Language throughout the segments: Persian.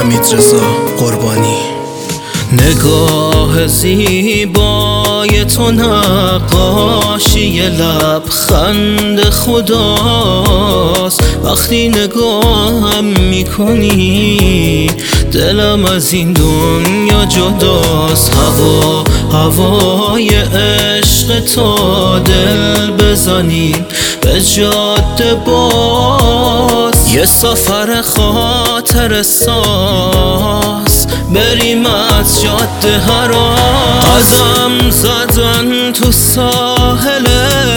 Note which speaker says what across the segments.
Speaker 1: حمیدرضا قربانی. نگاه زیبای تو نقاشی لبخند خداست. وقتی نگاهم میکنی دلم از این دنیا جداست. هوای عشق تو دل بزنیم به جاده باز. یه سفر خاطر ساز بریم از جاده هراز. قدم زدن تو ساحل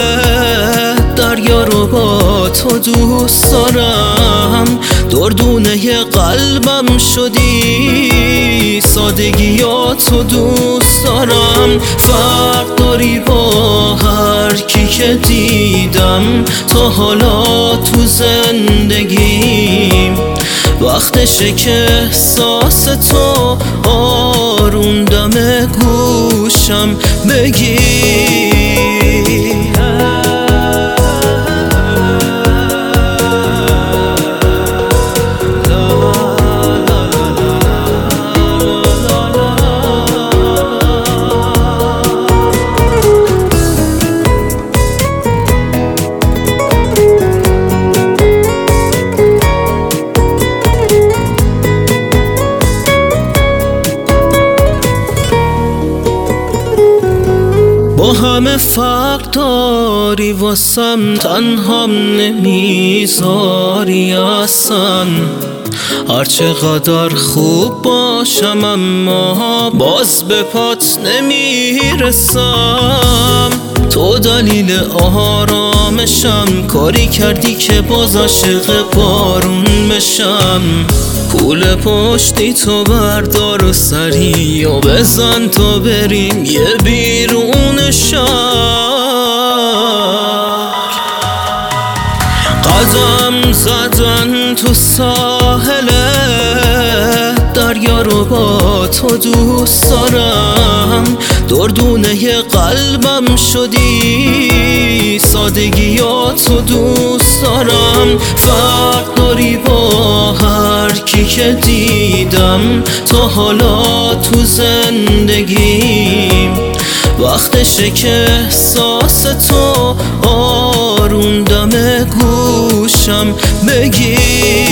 Speaker 1: دریا رو با تو دوست دارم. دردونه قلبم شدی سادگیاتو دوست دارم. فرق داری با هر کی که دیدم تا حالا تو زندگیم. وقتشه که احساس تو آروم دم گوشم بگی. با همه فرق داری واسم، تنهام نمیذاری اصلا. هرچقدر خوب باشم اما باز به پات نمیرسم. تو دلیل آرامشم، کاری کردی که باز عاشق بارون بشم. پول پشتی تو بردار و سری و بزن تا بریم یه بیرون شهر. قدم زدن تو ساحل دریا رو با تو دوست دارم. دردونه قلبم شدی سادگیاتو دوست دارم. فرق داری با هر کی که دیدم تا حالا تو زندگیم. وقتشه که احساس تو آروم دم گوشم بگی.